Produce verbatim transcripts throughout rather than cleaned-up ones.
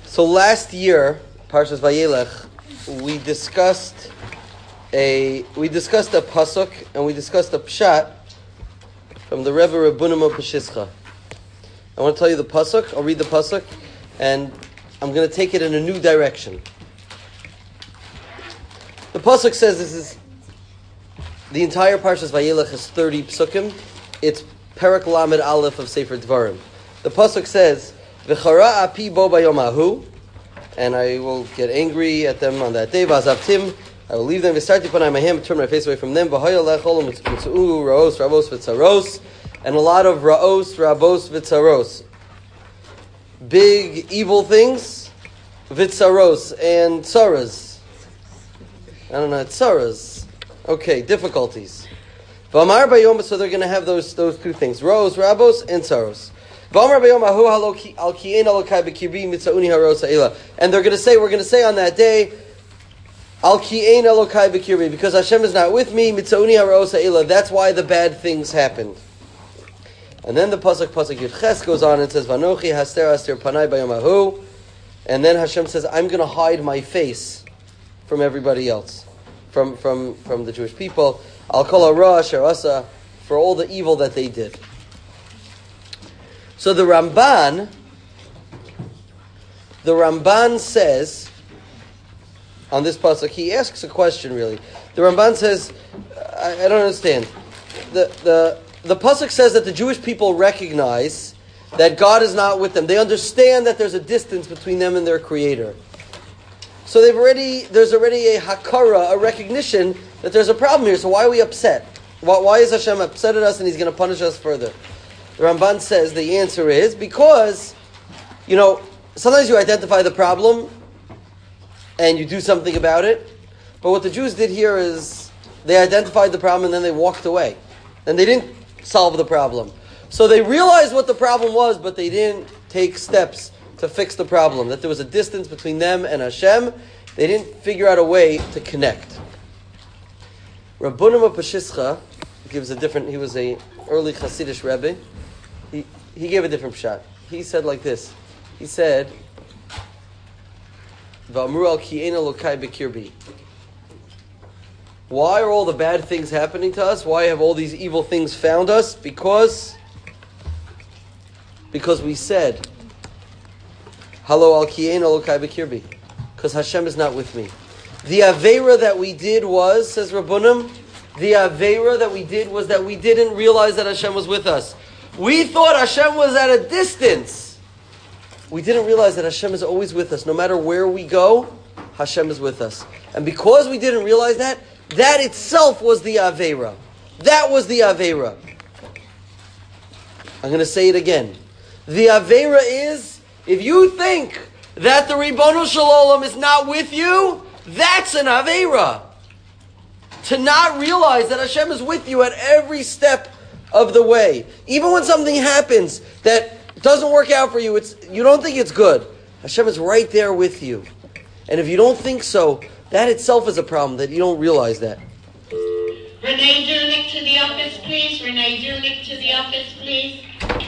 So last year, Parshas Vayelech, we discussed a we discussed a pasuk and we discussed a pshat from the Rebbe Rabbunim of Peshischa. I want to tell you the pasuk. I'll read the pasuk, and I'm going to take it in a new direction. The pasuk says this is the entire Parshas Vayelech is thirty psukim. It's Perek Lamed Aleph of Sefer Dvarim. The pasuk says, "V'chara api bo bayom ahu," and I will get angry at them on that day. V'azavtim, I will leave them. V'starti panay mahim, turn my face away from them. V'hoya lechol mitzu'u raos rabos v'tzaros, and a lot of raos rabos v'tzaros, big evil things, v'tzaros and tzaras. I don't know, tzaras. Okay, difficulties. V'amar bayom, so they're going to have those those two things: raos rabos and tzaros. And they're going to say, we're going to say on that day, Al ki'ein Elokai b'kirbi, because Hashem is not with me, mitzauni haros ha'ila. That's why the bad things happened. And then the pasuk pasuk Yud Ches goes on and says, Vanochi haster haster panai bayom hahu. And then Hashem says, I'm going to hide my face from everybody else, from from from the Jewish people. Al kol hara asher asa, for all the evil that they did. So the Ramban, the Ramban says, on this pasuk, he asks a question really. The Ramban says, I, I don't understand. The, the, the pasuk says that the Jewish people recognize that God is not with them. They understand that there's a distance between them and their Creator. So they've already, there's already a hakara, a recognition that there's a problem here. So why are we upset? Why, why is Hashem upset at us and He's going to punish us further? The Ramban says the answer is because, you know, sometimes you identify the problem and you do something about it. But what the Jews did here is they identified the problem and then they walked away. And they didn't solve the problem. So they realized what the problem was, but they didn't take steps to fix the problem. That there was a distance between them and Hashem. They didn't figure out a way to connect. Rabbunim of Peshischa gives a different, he was a early Hasidic Rebbe. He he gave a different shot. He said like this. He said, "V'amru al ki'ein Elokai b'kirbi." Why are all the bad things happening to us? Why have all these evil things found us? Because because we said, "Halo al ki'ein Elokai b'kirbi," because Hashem is not with me. The aveira that we did was, says Rabbunim, the aveira that we did was that we didn't realize that Hashem was with us. We thought Hashem was at a distance. We didn't realize that Hashem is always with us. No matter where we go, Hashem is with us. And because we didn't realize that, that itself was the Aveira. That was the Aveira. I'm going to say it again. The Aveira is, if you think that the Ribono Shel Olam is not with you, that's an Aveira. To not realize that Hashem is with you at every step of the way. Even when something happens that doesn't work out for you, it's you don't think it's good. Hashem is right there with you. And if you don't think so, that itself is a problem, that you don't realize that. Renee Dunick to the office, please. Renee Dunick to the office, please.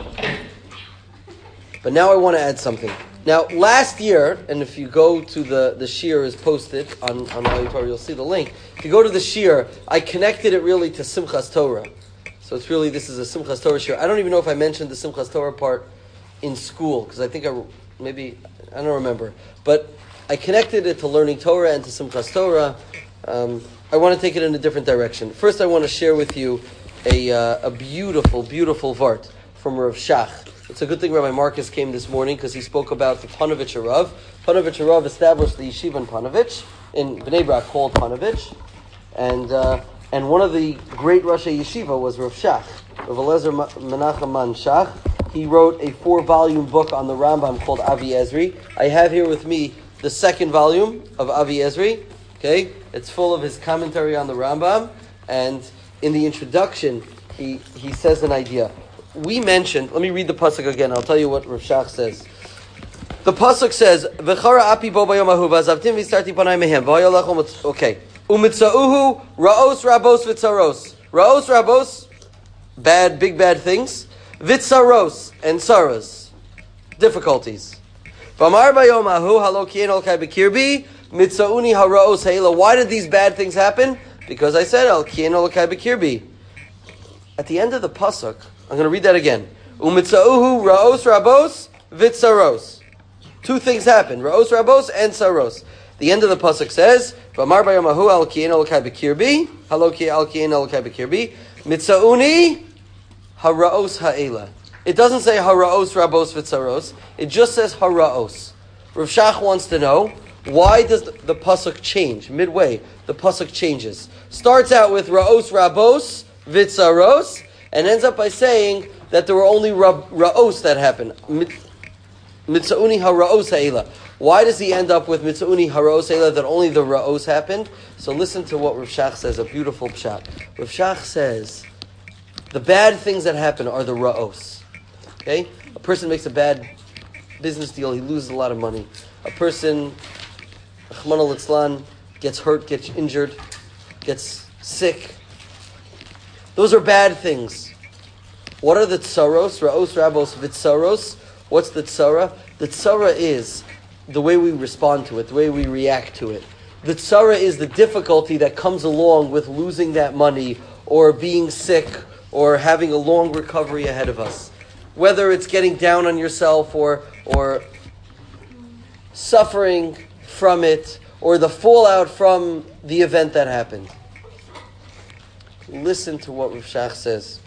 But now I want to add something. Now, last year, and if you go to the, the shir is posted on, on Al Torah, you'll see the link. If you go to the shir, I connected it really to Simchas Torah. So it's really, this is a Simchas Torah shir. I don't even know if I mentioned the Simchas Torah part in school, because I think I, maybe, I don't remember. But I connected it to learning Torah and to Simchas Torah. Um, I want to take it in a different direction. First, I want to share with you a uh, a beautiful, beautiful vart from Rav Shach. It's a good thing Rabbi Marcus came this morning, because he spoke about the Panovich Arav. Panovich Arav established the yeshiva in Panovich, in Bnei Brak, called Panovich. And... Uh, And one of the great Roshei Yeshiva was Rav Shach, Rav Eliezer Menachem Man Shach. He wrote a four-volume book on the Rambam called Avi Ezri. I have here with me the second volume of Avi Ezri. Okay, it's full of his commentary on the Rambam. And in the introduction, he, he says an idea. We mentioned, let me read the pasuk again. I'll tell you what Rav Shach says. The pasuk says, "V'chara api bo bayom hahu v'azavtim v'starti panai mehem v'ayolechom." Okay. Umitzauhu raos rabos vitzaros. Raos rabos, bad, big bad things. Vitzaros and saras, difficulties. V'amar bayom ahu halo kien ol kai b'kirbi mitzauni haraos ha'ila. Why did these bad things happen? Because I said al kien ol kai b'kirbi. At the end of the pasuk, I'm going to read that again. Umitzauhu raos rabos vitzaros. Two things happen: raos rabos and saros. The end of the pasuk says, "V'amar bayom ahu al kien ol kai b'kirbi halo kien al kien ol kai b'kirbi mitzauni haraos ha'ila." It doesn't say haraos rabos vitzaros. It just says haraos. Rav Shach wants to know, why does the, the pasuk change midway? The pasuk changes. Starts out with raos rabos vitzaros and ends up by saying that there were only ra- raos that happened. Mitzauni haraos ha'ila. Why does he end up with mitzauni haraos ha'ila, that only the raos happened? So listen to what Rav Shach says, a beautiful pshat. Rav Shach says, the bad things that happen are the raos. Okay? A person makes a bad business deal, he loses a lot of money. A person, Rahman al-Itzlan, gets hurt, gets injured, gets sick. Those are bad things. What are the tsaros? Raos, rabos, vitsaros. What's the tsara? The tsara is the way we respond to it, the way we react to it. The tsara is the difficulty that comes along with losing that money or being sick or having a long recovery ahead of us. Whether it's getting down on yourself or or suffering from it or the fallout from the event that happened. Listen to what Rav Shach says.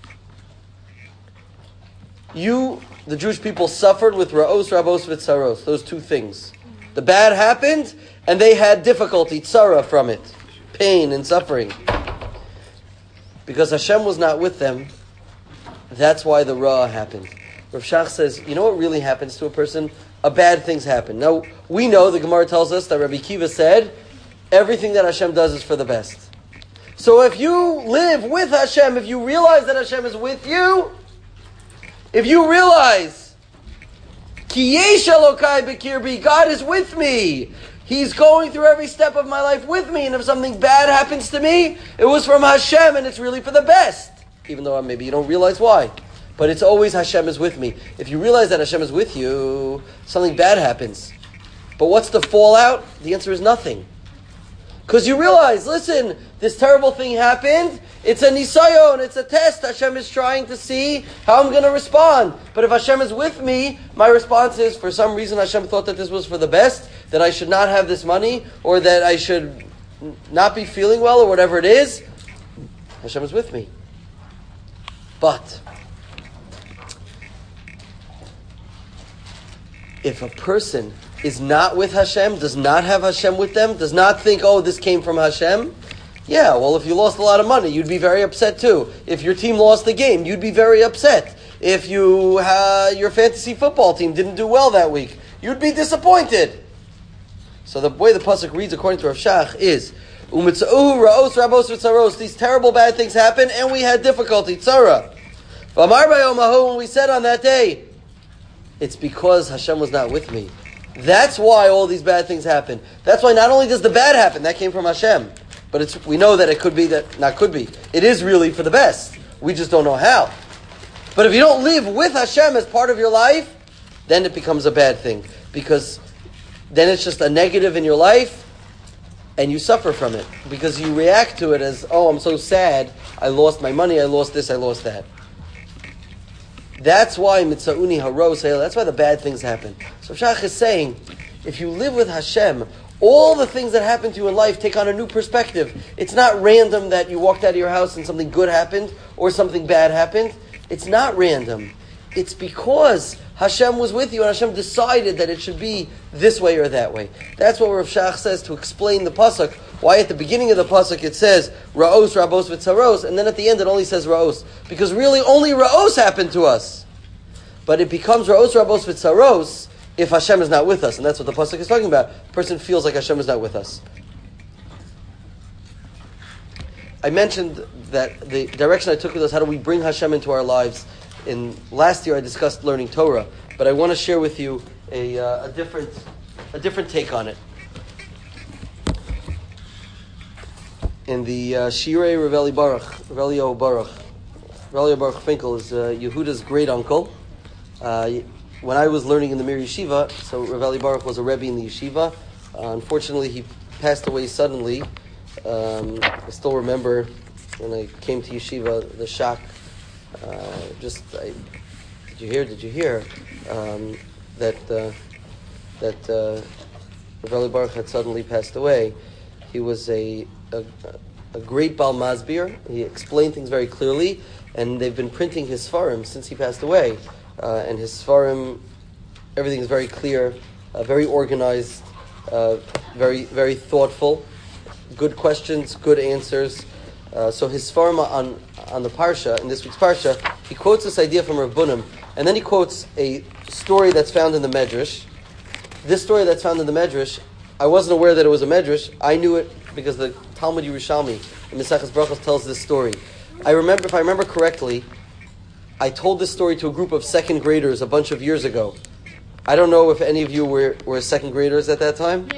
You, the Jewish people, suffered with Ra'os, Rabos, Vitzaros, those two things. The bad happened, and they had difficulty, tzara, from it. Pain and suffering. Because Hashem was not with them, that's why the Ra happened. Rav Shach says, you know what really happens to a person? A bad things happen. Now, we know, the Gemara tells us that Rabbi Kiva said, everything that Hashem does is for the best. So if you live with Hashem, if you realize that Hashem is with you, if you realize, Ki yesh Elokai b'kirbi, God is with me. He's going through every step of my life with me, and if something bad happens to me, it was from Hashem, and it's really for the best. Even though maybe you don't realize why. But it's always Hashem is with me. If you realize that Hashem is with you, something bad happens. But what's the fallout? The answer is nothing. Because you realize, listen, this terrible thing happened. It's a nisayon, it's a test. Hashem is trying to see how I'm going to respond. But if Hashem is with me, my response is, for some reason Hashem thought that this was for the best, that I should not have this money, or that I should not be feeling well, or whatever it is. Hashem is with me. But if a person is not with Hashem, does not have Hashem with them, does not think, oh, this came from Hashem, yeah, well, if you lost a lot of money, you'd be very upset too. If your team lost the game, you'd be very upset. If you uh, your fantasy football team didn't do well that week, you'd be disappointed. So the way the pasuk reads, according to Rav Shach, is Umitzauhu raos rabos v'tzaros. These terrible bad things happened, and we had difficulty. Tzara. V'amar bayom ahu, when we said on that day, it's because Hashem was not with me. That's why all these bad things happen. That's why not only does the bad happen, that came from Hashem, but it's we know that it could be that not could be. It is really for the best. We just don't know how. But if you don't live with Hashem as part of your life, then it becomes a bad thing, because then it's just a negative in your life. And you suffer from it because you react to it as, oh, I'm so sad. I lost my money. I lost this. I lost that. That's why mitzauni haros. That's why the bad things happen. So Shach is saying, if you live with Hashem, all the things that happen to you in life take on a new perspective. It's not random that you walked out of your house and something good happened or something bad happened. It's not random. It's because Hashem was with you and Hashem decided that it should be this way or that way. That's what Rav Shach says to explain the pasuk. Why at the beginning of the pasuk it says Ra'os, Rabos, Vitzaros, and then at the end it only says Ra'os. Because really only Ra'os happened to us. But it becomes Ra'os, Rabos, Vitzaros if Hashem is not with us. And that's what the pasuk is talking about. A person feels like Hashem is not with us. I mentioned that the direction I took with us, how do we bring Hashem into our lives? In last year I discussed learning Torah, but I want to share with you a, uh, a different a different take on it. In the uh, Shirei Reveli Baruch, Revelio Baruch, Revelio Baruch Finkel is uh, Yehuda's great uncle. Uh, when I was learning in the Mir Yeshiva, so Rav Eli Baruch was a Rebbe in the Yeshiva. Uh, unfortunately, he passed away suddenly. Um, I still remember when I came to Yeshiva, the shock. Uh, just, I, did you hear? Did you hear um, that uh, that uh, Rav Eli Baruch had suddenly passed away? He was a a, a great Baal Masbir. He explained things very clearly, and they've been printing his Sfarim since he passed away. Uh, and his Sfarim, everything is very clear, uh, very organized, uh, very very thoughtful, good questions, good answers. Uh, so his Sfarim on on the Parsha, in this week's Parsha, he quotes this idea from Rav Bunim, and then he quotes a story that's found in the Medrash. This story that's found in the Medrash, I wasn't aware that it was a Medrash. I knew it because the Talmud Yerushalmi in Maseches Brachos tells this story. I remember, if I remember correctly, I told this story to a group of second graders a bunch of years ago. I don't know if any of you were, were second graders at that time.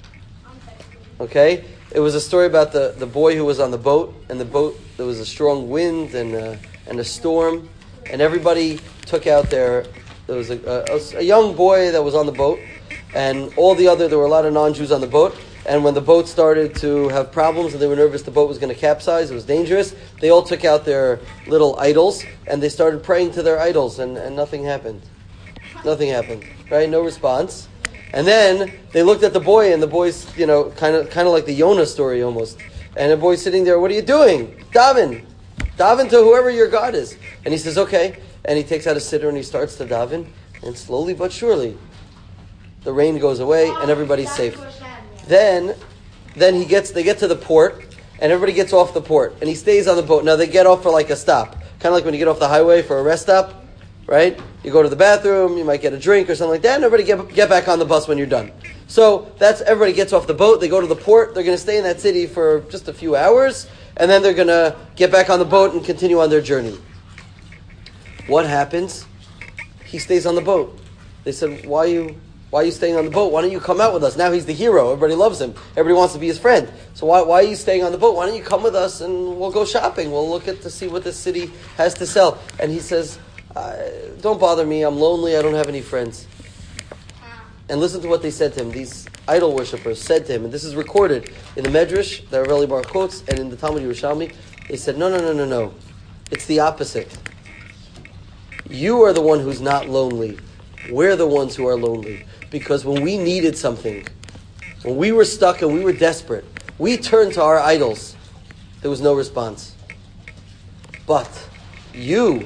Okay? It was a story about the, the boy who was on the boat, and the boat, there was a strong wind and a, and a storm, and everybody took out their, there was a, a, a young boy that was on the boat, and all the other, there were a lot of non-Jews on the boat, and when the boat started to have problems and they were nervous the boat was going to capsize, it was dangerous, they all took out their little idols, and they started praying to their idols, and, and nothing happened. Nothing happened, right? No response. And then they looked at the boy, and the boy's, you know, kind of kind of like the Yonah story almost. And the boy's sitting there, what are you doing? Daven. Daven to whoever your God is. And he says, okay. And he takes out a siddur and he starts to daven. And slowly but surely, the rain goes away and everybody's safe. Then, then he gets, they get to the port, and everybody gets off the port. And he stays on the boat. Now they get off for like a stop. Kind of like when you get off the highway for a rest stop. Right? You go to the bathroom, you might get a drink or something like that, and everybody get, get back on the bus when you're done. So that's, everybody gets off the boat, they go to the port, they're going to stay in that city for just a few hours, and then they're going to get back on the boat and continue on their journey. What happens? He stays on the boat. They said, why are you, why are you staying on the boat? Why don't you come out with us? Now he's the hero, everybody loves him, everybody wants to be his friend. So why, why are you staying on the boat? Why don't you come with us and we'll go shopping, we'll look at to see what this city has to sell. And he says, Uh, don't bother me, I'm lonely, I don't have any friends. And listen to what they said to him. These idol worshippers said to him, and this is recorded in the Medrash that Rav Eli Baruch quotes, and in the Talmud Yerushalmi. They said, no, no, no, no, no. It's the opposite. You are the one who's not lonely. We're the ones who are lonely. Because when we needed something, when we were stuck and we were desperate, we turned to our idols. There was no response. But you...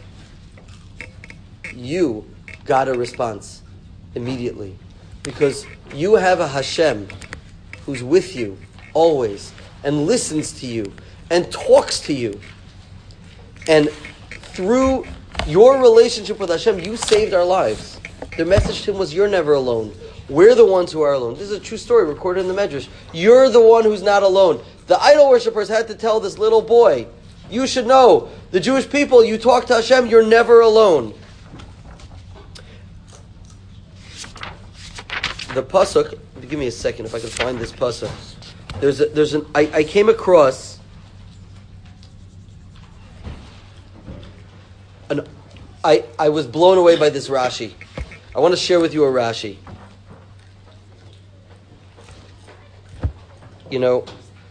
you got a response immediately. Because you have a Hashem who's with you always and listens to you and talks to you. And through your relationship with Hashem, you saved our lives. The message to him was, you're never alone. We're the ones who are alone. This is a true story recorded in the Medrash. You're the one who's not alone. The idol worshippers had to tell this little boy, you should know, the Jewish people, you talk to Hashem, you're never alone. The pasuk. Give me a second if I can find this pasuk. There's a, there's an. I, I came across an. I I was blown away by this Rashi. I want to share with you a Rashi. You know,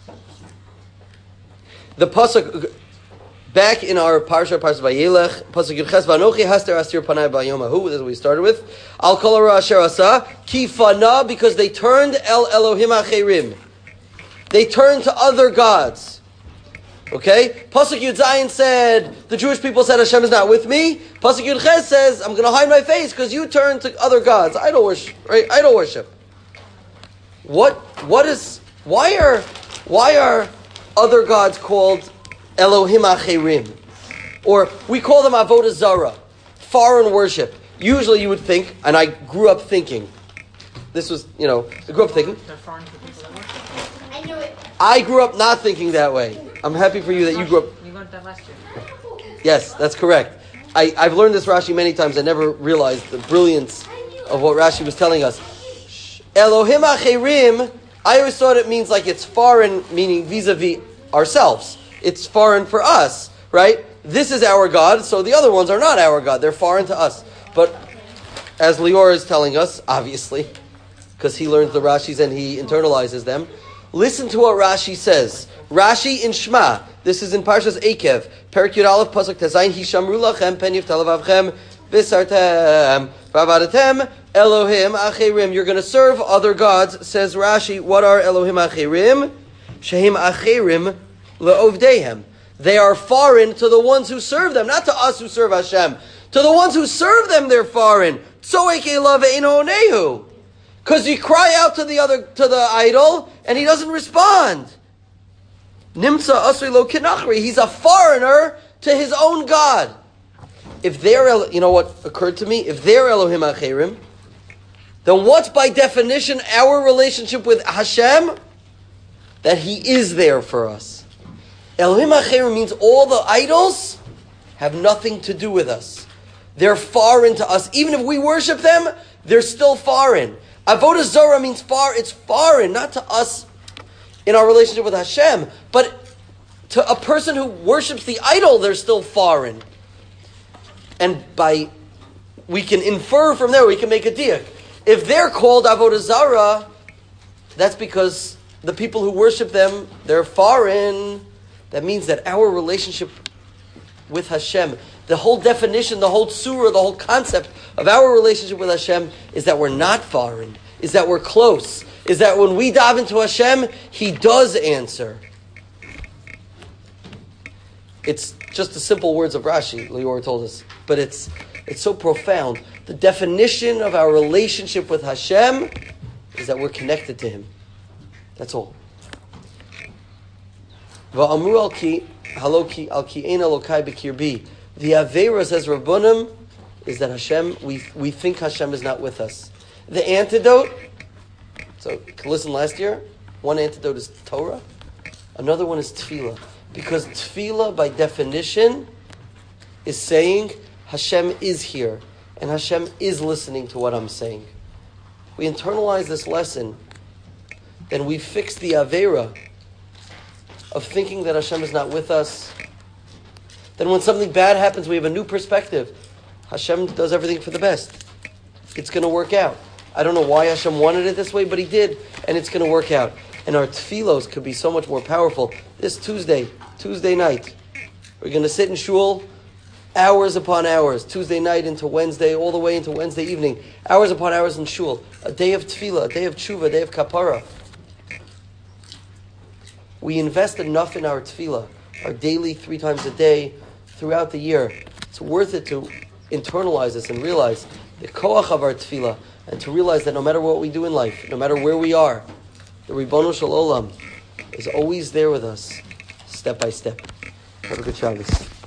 the pasuk. Back in our Parsha, Parsha Vayelech, Pasuk Yudches, Vanochi Haster Astir Panai B'Yomahu, this is what we started with. Al Kol Hara Asher Asa, Ki Fana, because they turned El Elohim Acherim. They turned to other gods. Okay? Pasuk Yud Zayin said, the Jewish people said Hashem is not with me. Pasuk Yud Ches says, I'm going to hide my face because you turned to other gods. Idol worship. Right? Idol worship. What, what is, why are, why are other gods called Elohim Acherim? Or we call them Avodah Zarah, foreign worship. Usually you would think, and I grew up thinking, this was, you know, I grew up thinking. I knew it. I grew up not thinking that way. I'm happy for you that you grew up. You learned that last year. Yes, that's correct. I, I've learned this Rashi many times. I never realized the brilliance of what Rashi was telling us. Elohim Acherim, I always thought it means like it's foreign, meaning vis-a-vis ourselves. It's foreign for us, right? This is our God, so the other ones are not our God. They're foreign to us. But as Lior is telling us, obviously, because he learns the Rashis and he internalizes them. Listen to what Rashi says. Rashi in Shema. This is in Parshas Ekev. Perik Yud Aleph Pasuk Tezayin. Hishamru lachem pen yiftal avavchem v'sartem v'avadetem Elohim acherim. You're going to serve other gods, says Rashi. What are Elohim acherim? Shehim acherim le'ovdehem. They are foreign to the ones who serve them, not to us who serve Hashem. To the ones who serve them, they're foreign. Tzoek elav eino nehu. Because you cry out to the other, to the idol, and he doesn't respond. Nimtza asri lo kinachri. He's a foreigner to his own God. If they're, you know what occurred to me? If they're Elohim acherim, then what's by definition our relationship with Hashem? That He is there for us. Elohim acherim means all the idols have nothing to do with us. They're foreign to us. Even if we worship them, they're still foreign. Avodah Zarah means far, it's foreign, not to us in our relationship with Hashem, but to a person who worships the idol, they're still foreign. And by, we can infer from there, we can make a diak. If they're called Avodah Zarah, that's because the people who worship them, they're foreign. That means that our relationship with Hashem, the whole definition, the whole tzura, the whole concept of our relationship with Hashem is that we're not foreign, is that we're close, is that when we dive into Hashem, He does answer. It's just the simple words of Rashi, Lior told us, but it's it's so profound. The definition of our relationship with Hashem is that we're connected to Him. That's all. Va'amru al ki haloki al ki ein elokai b'kirbi. The Aveira, says Rabbunim, is that Hashem, we we think Hashem is not with us. The antidote, so listen, last year, one antidote is Torah, another one is Tefillah. Because Tefillah, by definition, is saying Hashem is here, and Hashem is listening to what I'm saying. We internalize this lesson, then we fix the Aveira of thinking that Hashem is not with us. Then when something bad happens, we have a new perspective. Hashem does everything for the best. It's going to work out. I don't know why Hashem wanted it this way, but He did, and it's going to work out. And our tefillos could be so much more powerful. This Tuesday, Tuesday night, we're going to sit in shul hours upon hours, Tuesday night into Wednesday, all the way into Wednesday evening, hours upon hours in shul. A day of tefillah, a day of tshuva, a day of kapara. We invest enough in our tefillah, our daily, three times a day, throughout the year. It's worth it to internalize this and realize the koach of our tefillah, and to realize that no matter what we do in life, no matter where we are, the Ribono Shel Olam is always there with us, step by step. Have a good Shabbos.